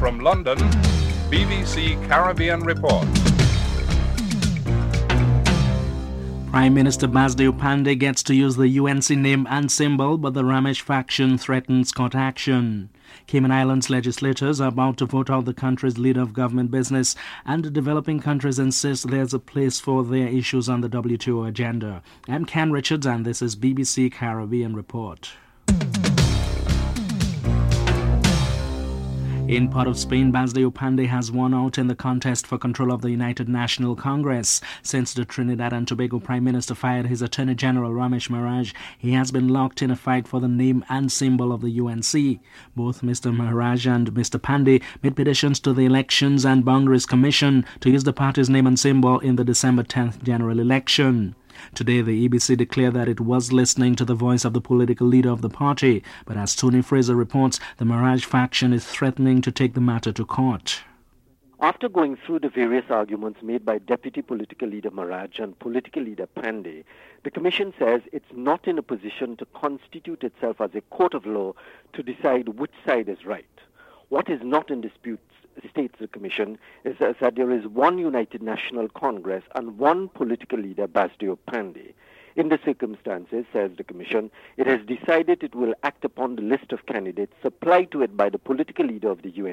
From London, BBC Caribbean Report. Prime Minister Basdeo Panday gets to use the UNC name and symbol, but the Ramesh faction threatens court action. Cayman Islands legislators are about to vote out the country's leader of government business, and developing countries insist there's a place for their issues on the WTO agenda. I'm Ken Richards, and this is BBC Caribbean Report. In Port of Spain, Basdeo Panday has won out in the contest for control of the United National Congress. Since the Trinidad and Tobago Prime Minister fired his Attorney General Ramesh Maharaj, he has been locked in a fight for the name and symbol of the UNC. Both Mr. Maharaj and Mr. Panday made petitions to the Elections and Boundaries Commission to use the party's name and symbol in the December 10th general election. Today, the EBC declared that it was listening to the voice of the political leader of the party, but as Tony Fraser reports, the Maharaj faction is threatening to take the matter to court. After going through the various arguments made by Deputy Political Leader Maharaj and Political Leader Panday, the Commission says it's not in a position to constitute itself as a court of law to decide which side is right. What is not in dispute, states the Commission, is that there is one United National Congress and one political leader, Basdeo Panday. In the circumstances, says the Commission, it has decided it will act upon the list of candidates supplied to it by the political leader of the UN.